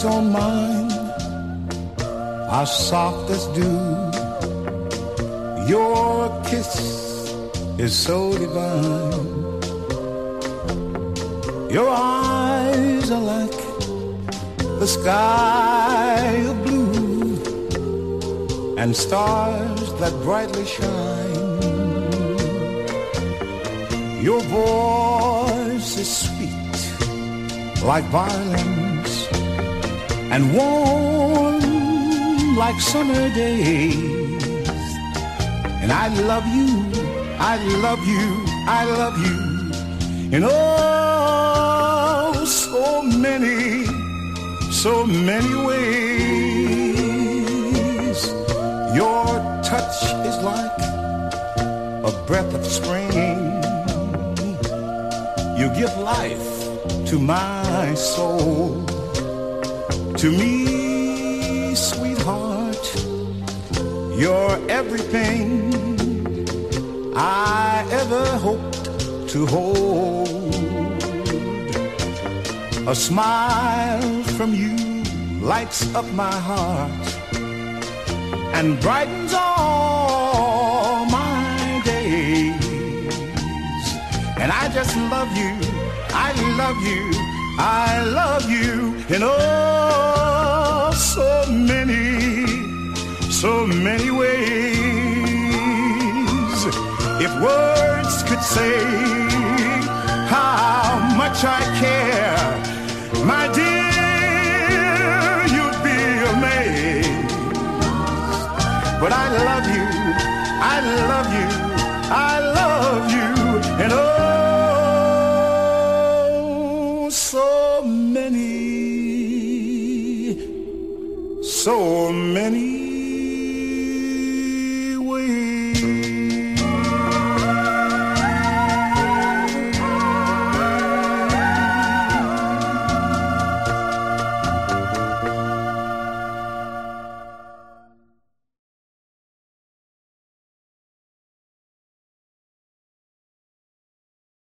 lips on mine are soft as dew. Your kiss is so divine. Your eyes are like the sky of blue and stars that brightly shine. Your voice is sweet like violins and warm like summer days. And I love you, I love you, I love you in oh so many ways. Your touch is like a breath of spring. You give life to my soul. To me, sweetheart, you're everything I ever hoped to hold. A smile from you lights up my heart and brightens all my days. And I just love you, I love you, I love you in oh so many ways. If words could say how much I care, my dear, you'd be amazed. But I love you, I love you, I love you, and oh, so many